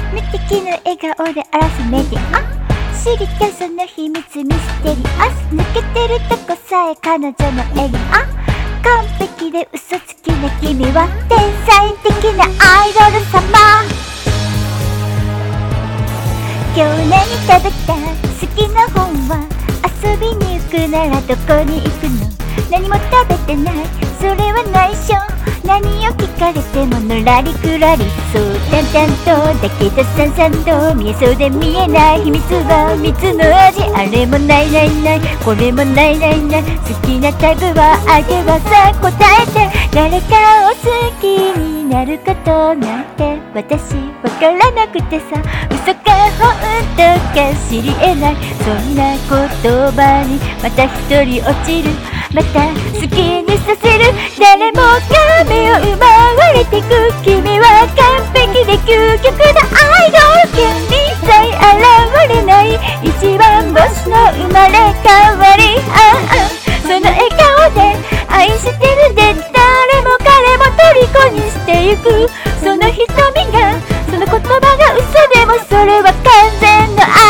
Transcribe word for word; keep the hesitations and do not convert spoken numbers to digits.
無敵の笑顔で荒らすメディア、知りたいその秘密ミステリアス、抜けてるとこさえ彼女のエリア、完璧で嘘つきな君は天才的なアイドル様。今日何食べた？好きな本は？遊びに行くならどこに行くの？何も食べてない、それは内緒。何を聞かれてものらりくらり、そう淡々とだけどさんさんと見えそうで見えない秘密は蜜の味。あれもないないない、これもないないない、好きなタイプはあげはさ答えて。誰かを好きになることなんて私わからなくてさ、嘘か本当か知り得ない、そんな言葉にまた一人落ちる、また好きにさせる。誰もが目を奪われてく、君は完璧で究極のアイドル。権利さえ現れない一番星の生まれ変わり、ああその笑顔で愛してるで誰も彼も虜にしてゆく、その瞳がその言葉が嘘でもそれは完全の愛